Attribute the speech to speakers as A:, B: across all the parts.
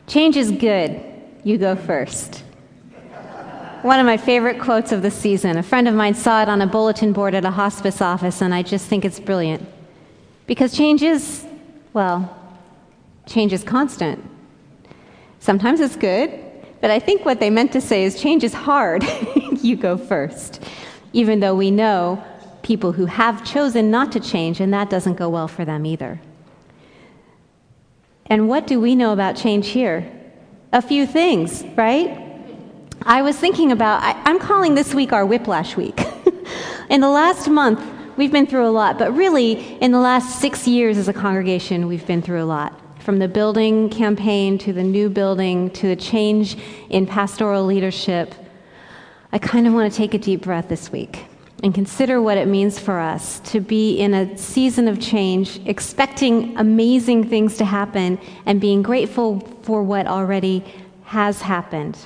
A: Change is good. You go first. One of my favorite quotes of the season. A friend of mine saw it on a bulletin board at a hospice office, and I just think it's brilliant. Because change is constant. Sometimes it's good, but I think what they meant to say is change is hard. You go first. Even though we know people who have chosen not to change, and that doesn't go well for them either. And what do we know about change here? A few things, right? I was thinking about, I'm calling this week our Whiplash Week. In the last month, we've been through a lot, but really, in the last 6 years as a congregation, we've been through a lot. From the building campaign to the new building to the change in pastoral leadership. I kind of want to take a deep breath this week and consider what it means for us to be in a season of change, expecting amazing things to happen and being grateful for what already has happened.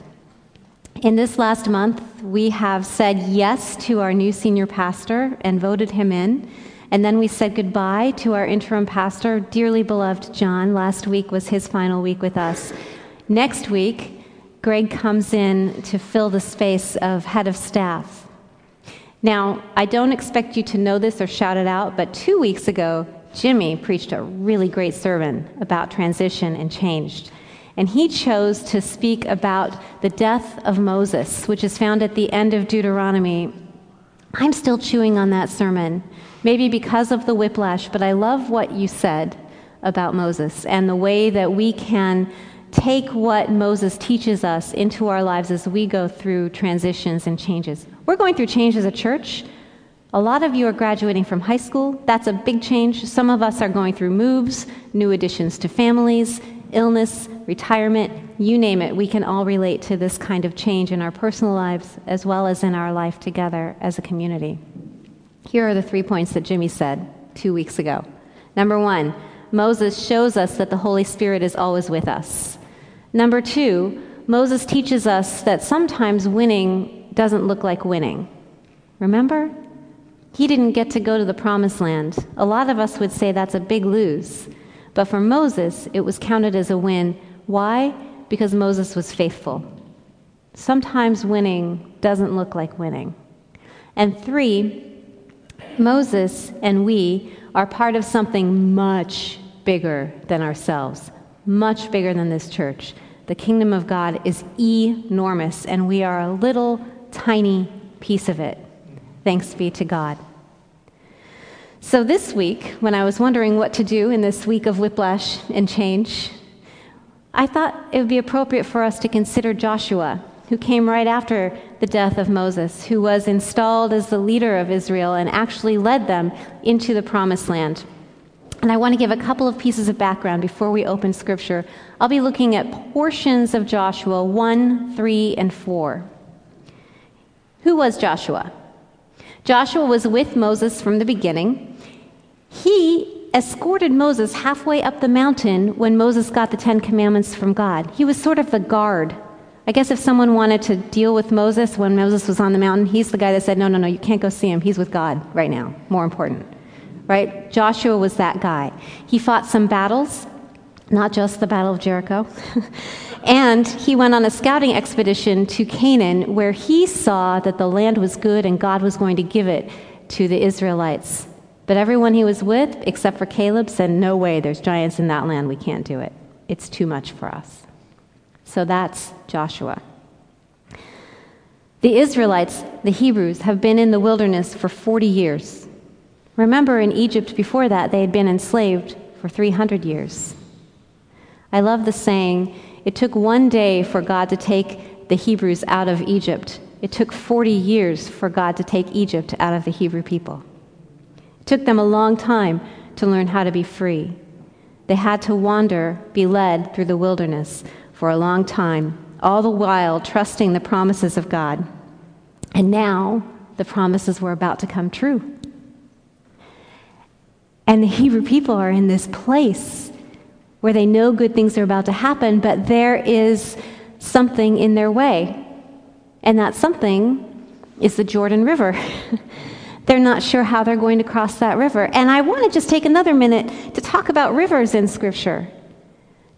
A: In this last month, we have said yes to our new senior pastor and voted him in. And then we said goodbye to our interim pastor, dearly beloved John. Last week was his final week with us. Next week, Greg comes in to fill the space of head of staff. Now, I don't expect you to know this or shout it out, but 2 weeks ago, Jimmy preached a really great sermon about transition and change. And he chose to speak about the death of Moses, which is found at the end of Deuteronomy. I'm still chewing on that sermon, maybe because of the whiplash, but I love what you said about Moses and the way that we can take what Moses teaches us into our lives as we go through transitions and changes. We're going through change as a church. A lot of you are graduating from high school. That's a big change. Some of us are going through moves, new additions to families, illness, retirement, you name it. We can all relate to this kind of change in our personal lives as well as in our life together as a community. Here are the 3 points that Jimmy said 2 weeks ago. Number 1, Moses shows us that the Holy Spirit is always with us. Number 2, Moses teaches us that sometimes winning doesn't look like winning. Remember? He didn't get to go to the promised land. A lot of us would say that's a big lose. But for Moses, it was counted as a win. Why? Because Moses was faithful. Sometimes winning doesn't look like winning. And 3, Moses and we are part of something much bigger than ourselves, much bigger than this church. The kingdom of God is enormous, and we are a little tiny piece of it. Thanks be to God. So this week, when I was wondering what to do in this week of whiplash and change, I thought it would be appropriate for us to consider Joshua, who came right after the death of Moses, who was installed as the leader of Israel and actually led them into the promised land. And I want to give a couple of pieces of background before we open Scripture. I'll be looking at portions of Joshua 1, 3, and 4. Who was Joshua? Joshua was with Moses from the beginning. He escorted Moses halfway up the mountain when Moses got the 10 Commandments from God. He was sort of the guard. I guess if someone wanted to deal with Moses when Moses was on the mountain, he's the guy that said, no, you can't go see him. He's with God right now. More important. Right? Joshua was that guy. He fought some battles, not just the Battle of Jericho. And he went on a scouting expedition to Canaan where he saw that the land was good and God was going to give it to the Israelites. But everyone he was with, except for Caleb, said, no way, there's giants in that land. We can't do it. It's too much for us. So that's Joshua. The Israelites, the Hebrews, have been in the wilderness for 40 years. Remember, in Egypt before that, they had been enslaved for 300 years. I love the saying, it took one day for God to take the Hebrews out of Egypt. It took 40 years for God to take Egypt out of the Hebrew people. It took them a long time to learn how to be free. They had to wander, be led through the wilderness for a long time, all the while trusting the promises of God. And now the promises were about to come true. And the Hebrew people are in this place where they know good things are about to happen, but there is something in their way. And that something is the Jordan River. They're not sure how they're going to cross that river. And I want to just take another minute to talk about rivers in Scripture.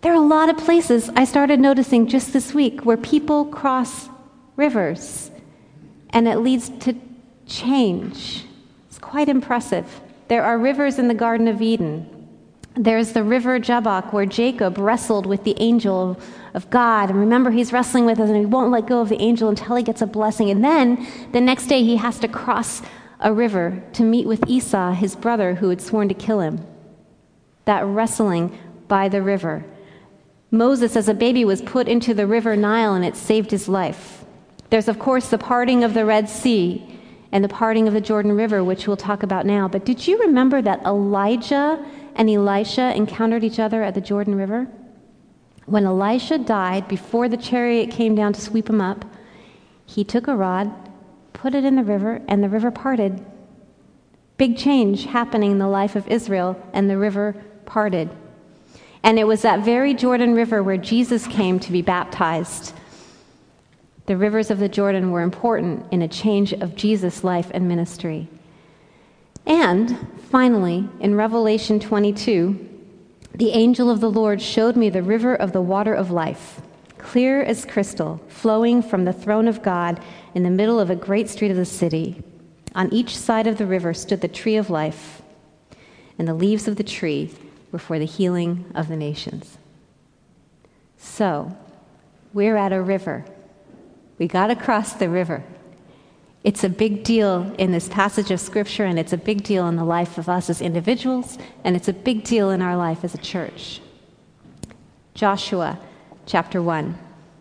A: There are a lot of places I started noticing just this week where people cross rivers, and it leads to change. It's quite impressive. There are rivers in the Garden of Eden. There's the river Jabbok, where Jacob wrestled with the angel of God. And remember, he's wrestling with us, and he won't let go of the angel until he gets a blessing. And then the next day, he has to cross a river to meet with Esau, his brother, who had sworn to kill him. That wrestling by the river. Moses, as a baby, was put into the river Nile, and it saved his life. There's, of course, the parting of the Red Sea and the parting of the Jordan River, which we'll talk about now. But did you remember that Elijah and Elisha encountered each other at the Jordan River? When Elisha died, before the chariot came down to sweep him up, he took a rod, put it in the river, and the river parted. Big change happening in the life of Israel, and the river parted. And it was that very Jordan River where Jesus came to be baptized. The rivers of the Jordan were important in a change of Jesus' life and ministry. And finally, in Revelation 22, the angel of the Lord showed me the river of the water of life, clear as crystal, flowing from the throne of God in the middle of a great street of the city. On each side of the river stood the tree of life, and the leaves of the tree were for the healing of the nations. So, we're at a river. We got to cross the river. It's a big deal in this passage of Scripture, and it's a big deal in the life of us as individuals, and it's a big deal in our life as a church. Joshua chapter 1.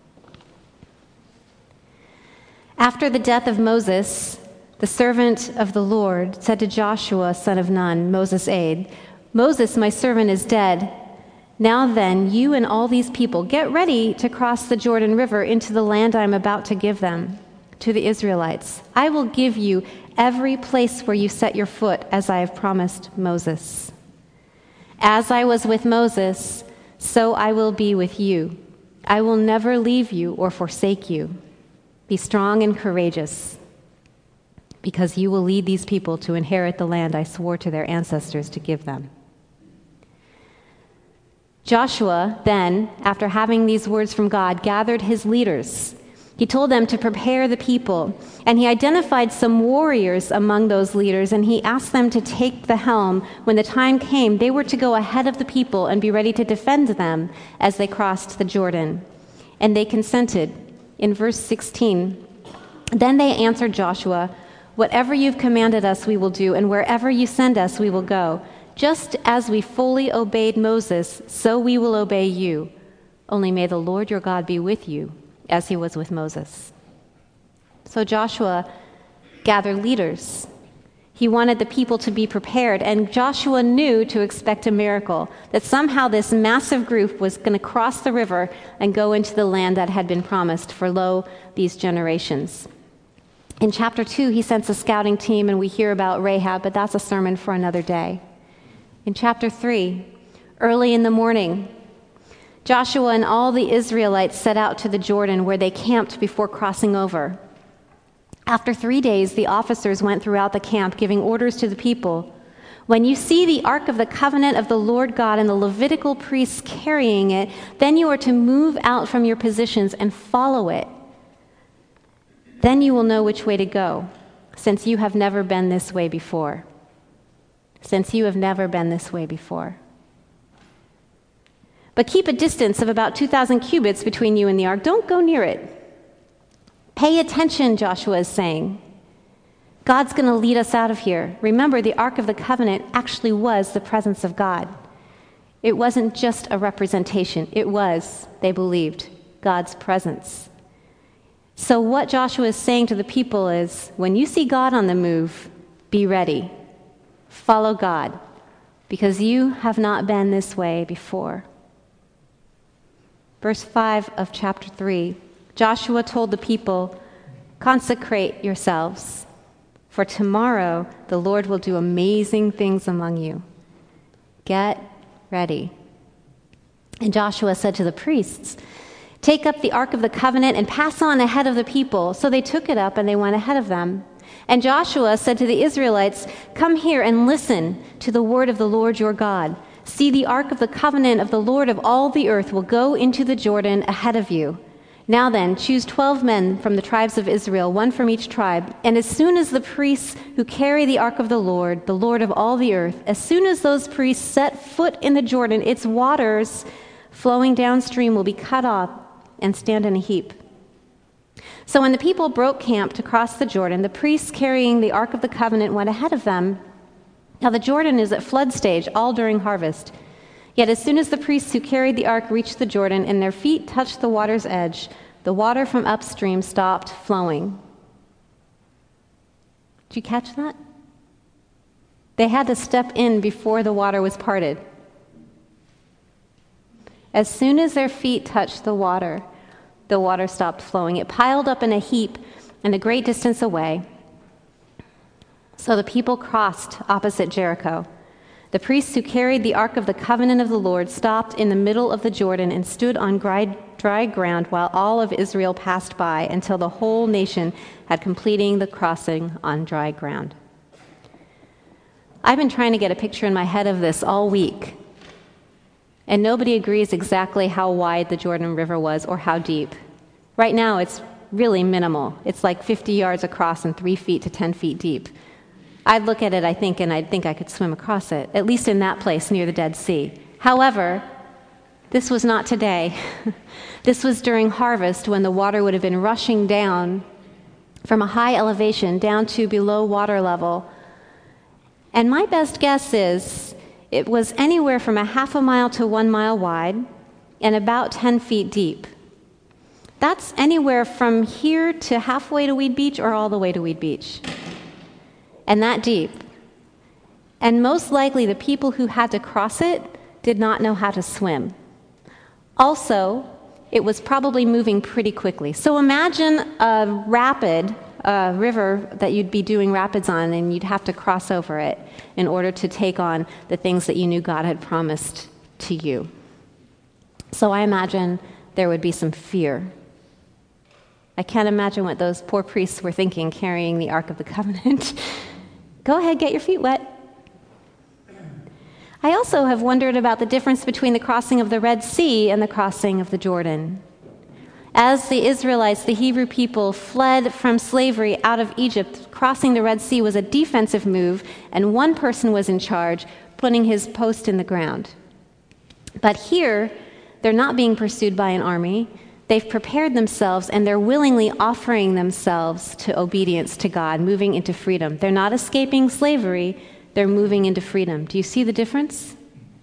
A: After the death of Moses, the servant of the Lord said to Joshua, son of Nun, Moses' aide, "Moses, my servant, is dead. Now then, you and all these people, get ready to cross the Jordan River into the land I am about to give them, to the Israelites. I will give you every place where you set your foot, as I have promised Moses. As I was with Moses, so I will be with you. I will never leave you or forsake you. Be strong and courageous, because you will lead these people to inherit the land I swore to their ancestors to give them." Joshua then, after having these words from God, gathered his leaders. He told them to prepare the people, and he identified some warriors among those leaders, and he asked them to take the helm. When the time came, they were to go ahead of the people and be ready to defend them as they crossed the Jordan. And they consented. In verse 16, "Then they answered Joshua, 'Whatever you've commanded us, we will do, and wherever you send us, we will go. Just as we fully obeyed Moses, so we will obey you. Only may the Lord your God be with you, as he was with Moses.'" So Joshua gathered leaders. He wanted the people to be prepared, and Joshua knew to expect a miracle, that somehow this massive group was going to cross the river and go into the land that had been promised for, lo, these generations. In chapter 2, he sends a scouting team, and we hear about Rahab, but that's a sermon for another day. In chapter 3, early in the morning, Joshua and all the Israelites set out to the Jordan, where they camped before crossing over. After 3 days, the officers went throughout the camp, giving orders to the people. "When you see the Ark of the Covenant of the Lord God and the Levitical priests carrying it, then you are to move out from your positions and follow it. Then you will know which way to go, since you have never been this way before." Since you have never been this way before. "But keep a distance of about 2,000 cubits between you and the ark. Don't go near it. Pay attention," Joshua is saying. God's going to lead us out of here. Remember, the Ark of the Covenant actually was the presence of God. It wasn't just a representation. It was, they believed, God's presence. So what Joshua is saying to the people is, when you see God on the move, be ready. Follow God, because you have not been this way before. Verse 5 of chapter 3, Joshua told the people, "Consecrate yourselves, for tomorrow the Lord will do amazing things among you. Get ready." And Joshua said to the priests, "Take up the Ark of the Covenant and pass on ahead of the people." So they took it up and they went ahead of them. And Joshua said to the Israelites, "Come here and listen to the word of the Lord your God. See, the ark of the covenant of the Lord of all the earth will go into the Jordan ahead of you. Now then, choose 12 men from the tribes of Israel, one from each tribe. And as soon as the priests who carry the ark of the Lord of all the earth, as soon as those priests set foot in the Jordan, its waters flowing downstream will be cut off and stand in a heap. So when the people broke camp to cross the Jordan, the priests carrying the ark of the covenant went ahead of them. Now the Jordan is at flood stage all during harvest. Yet as soon as the priests who carried the ark reached the Jordan and their feet touched the water's edge, the water from upstream stopped flowing. Did you catch that? They had to step in before the water was parted. As soon as their feet touched the water stopped flowing. It piled up in a heap and a great distance away. So the people crossed opposite Jericho. The priests who carried the ark of the covenant of the Lord stopped in the middle of the Jordan and stood on dry ground while all of Israel passed by until the whole nation had completed the crossing on dry ground. I've been trying to get a picture in my head of this all week, and nobody agrees exactly how wide the Jordan River was or how deep. Right now, it's really minimal. It's like 50 yards across and 3 feet to 10 feet deep. I'd look at it, and I'd think I could swim across it, at least in that place near the Dead Sea. However, this was not today. This was during harvest when the water would have been rushing down from a high elevation down to below water level. And my best guess is it was anywhere from a half a mile to 1 mile wide and about 10 feet deep. That's anywhere from here to halfway to Weed Beach or all the way to Weed Beach. And that deep. And most likely the people who had to cross it did not know how to swim. Also, it was probably moving pretty quickly. So imagine a river that you'd be doing rapids on, and you'd have to cross over it in order to take on the things that you knew God had promised to you. So I imagine there would be some fear. I can't imagine what those poor priests were thinking carrying the Ark of the Covenant. Go ahead, get your feet wet. I also have wondered about the difference between the crossing of the Red Sea and the crossing of the Jordan. As the Israelites, the Hebrew people, fled from slavery out of Egypt, crossing the Red Sea was a defensive move, and one person was in charge, putting his post in the ground. But here, they're not being pursued by an army. They've prepared themselves, and they're willingly offering themselves to obedience to God, moving into freedom. They're not escaping slavery. They're moving into freedom. Do you see the difference?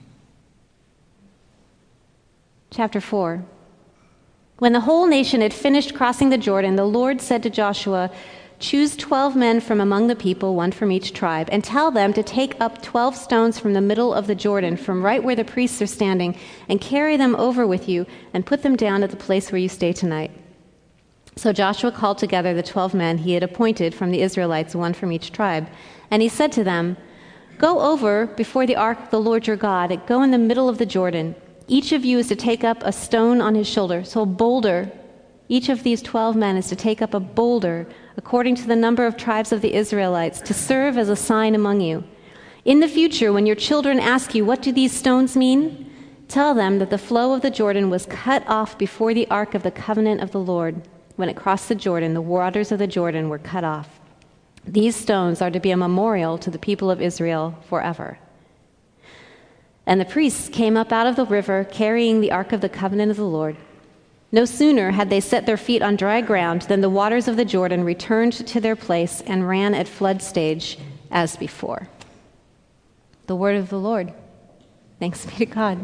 A: Chapter 4. When the whole nation had finished crossing the Jordan, the Lord said to Joshua, "Choose 12 men from among the people, one from each tribe, and tell them to take up 12 stones from the middle of the Jordan, from right where the priests are standing, and carry them over with you, and put them down at the place where you stay tonight." So Joshua called together the 12 men he had appointed from the Israelites, one from each tribe. And he said to them, "Go over before the ark of the Lord your God, go in the middle of the Jordan. Each of you is to take up a stone on his shoulder." So a boulder. Each of these 12 men is to take up a boulder according to the number of tribes of the Israelites, to serve as a sign among you. In the future, when your children ask you, "What do these stones mean?" tell them that the flow of the Jordan was cut off before the ark of the covenant of the Lord. When it crossed the Jordan, the waters of the Jordan were cut off. These stones are to be a memorial to the people of Israel forever. And the priests came up out of the river, carrying the ark of the covenant of the Lord. No sooner had they set their feet on dry ground than the waters of the Jordan returned to their place and ran at flood stage as before. The word of the Lord. Thanks be to God.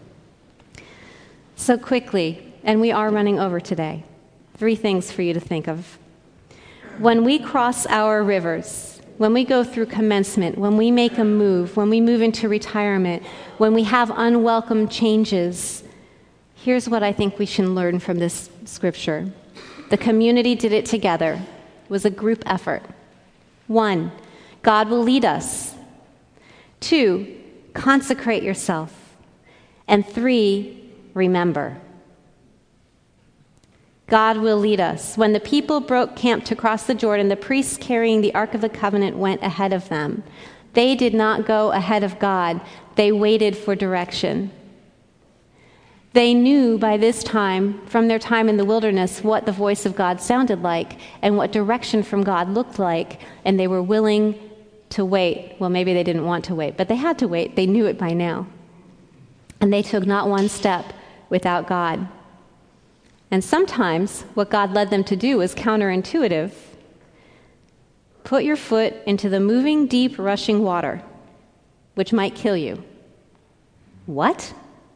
A: So quickly, and we are running over today, 3 things for you to think of. When we cross our rivers, when we go through commencement, when we make a move, when we move into retirement, when we have unwelcome changes, here's what I think we should learn from this scripture. The community did it together. It was a group effort. 1, God will lead us. 2, consecrate yourself. And 3, remember. God will lead us. When the people broke camp to cross the Jordan, the priests carrying the Ark of the Covenant went ahead of them. They did not go ahead of God. They waited for direction. They knew by this time, from their time in the wilderness, what the voice of God sounded like and what direction from God looked like, and they were willing to wait. Well, maybe they didn't want to wait, but they had to wait. They knew it by now. And they took not one step without God. And sometimes what God led them to do was counterintuitive. Put your foot into the moving, deep, rushing water, which might kill you. What?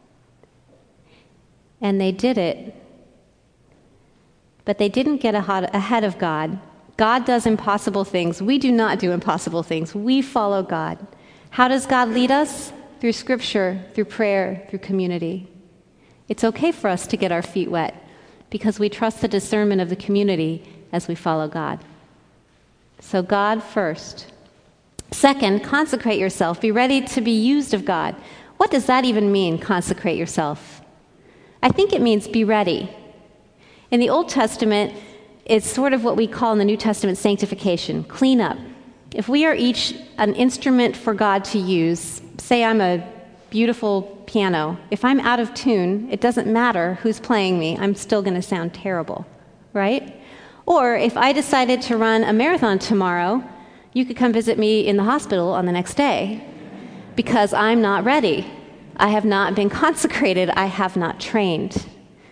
A: And they did it. But they didn't get ahead of God. God does impossible things. We do not do impossible things. We follow God. How does God lead us? Through Scripture, through prayer, through community. It's okay for us to get our feet wet because we trust the discernment of the community as we follow God. So God first. Second, consecrate yourself. Be ready to be used of God. What does that even mean, consecrate yourself? I think it means be ready. In the Old Testament, it's sort of what we call in the New Testament sanctification, clean up. If we are each an instrument for God to use, say I'm a beautiful piano, if I'm out of tune, it doesn't matter who's playing me, I'm still going to sound terrible, right? Or if I decided to run a marathon tomorrow, you could come visit me in the hospital on the next day because I'm not ready. I have not been consecrated. I have not trained.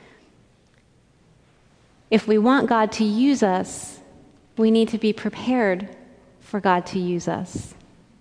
A: If we want God to use us, we need to be prepared for God to use us.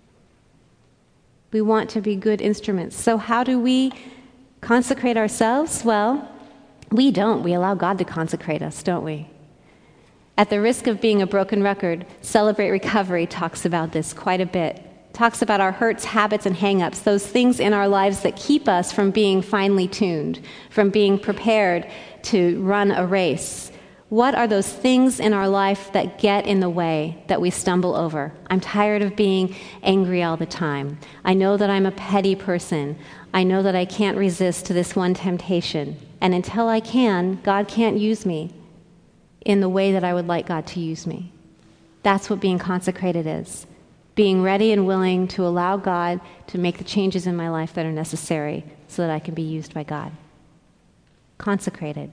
A: We want to be good instruments. So how do we consecrate ourselves? Well, we don't. We allow God to consecrate us, don't we? At the risk of being a broken record, Celebrate Recovery talks about this quite a bit. Talks about our hurts, habits, and hang-ups, those things in our lives that keep us from being finely tuned, from being prepared to run a race. What are those things in our life that get in the way, that we stumble over? I'm tired of being angry all the time. I know that I'm a petty person. I know that I can't resist to this one temptation. And until I can, God can't use me in the way that I would like God to use me. That's what being consecrated is. Being ready and willing to allow God to make the changes in my life that are necessary so that I can be used by God. Consecrated.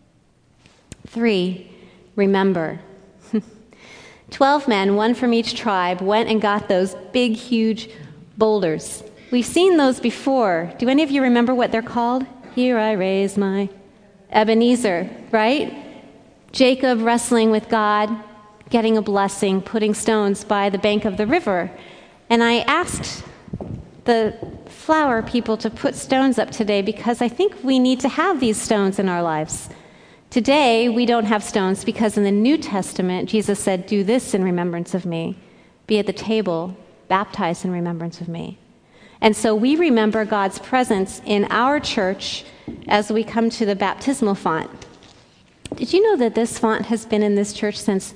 A: 3, remember. 12 men, one from each tribe, went and got those big, huge boulders. We've seen those before. Do any of you remember what they're called? Here I raise my Ebenezer, right? Jacob wrestling with God, getting a blessing, putting stones by the bank of the river. And I asked the flower people to put stones up today because I think we need to have these stones in our lives. Today, we don't have stones because in the New Testament, Jesus said, do this in remembrance of me. Be at the table, baptized in remembrance of me. And so we remember God's presence in our church as we come to the baptismal font. Did you know that this font has been in this church since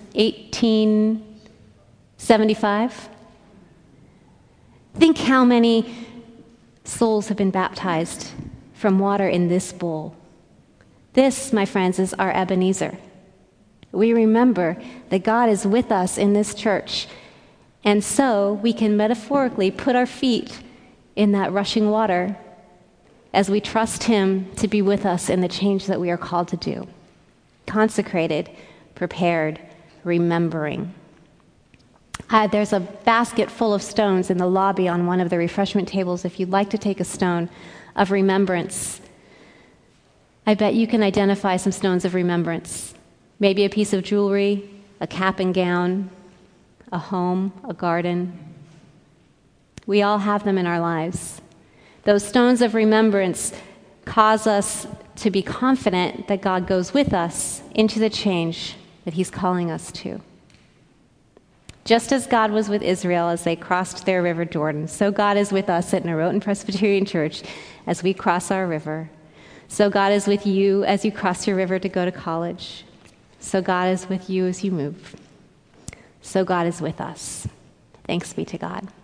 A: 1875? Think how many souls have been baptized from water in this bowl. This, my friends, is our Ebenezer. We remember that God is with us in this church, and so we can metaphorically put our feet in that rushing water as we trust Him to be with us in the change that we are called to do. Consecrated, prepared, remembering. There's a basket full of stones in the lobby on one of the refreshment tables if you'd like to take a stone of remembrance. I bet you can identify some stones of remembrance. Maybe a piece of jewelry, a cap and gown, a home, a garden. We all have them in our lives. Those stones of remembrance cause us to be confident that God goes with us into the change that He's calling us to. Just as God was with Israel as they crossed their river Jordan, so God is with us at Norotan Presbyterian Church as we cross our river. So God is with you as you cross your river to go to college. So God is with you as you move. So God is with us. Thanks be to God.